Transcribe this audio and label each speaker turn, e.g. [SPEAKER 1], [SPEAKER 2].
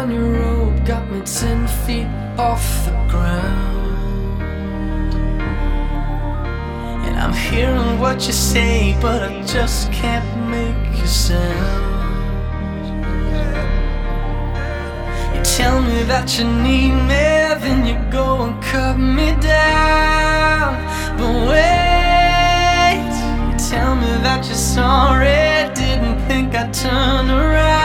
[SPEAKER 1] on your robe got me 10 feet off the ground. And I'm hearing what you say, but I just can't make a sound. You tell me that you need me, then you go and cut me down. But wait, you tell me that you're sorry, didn't think I'd turn around.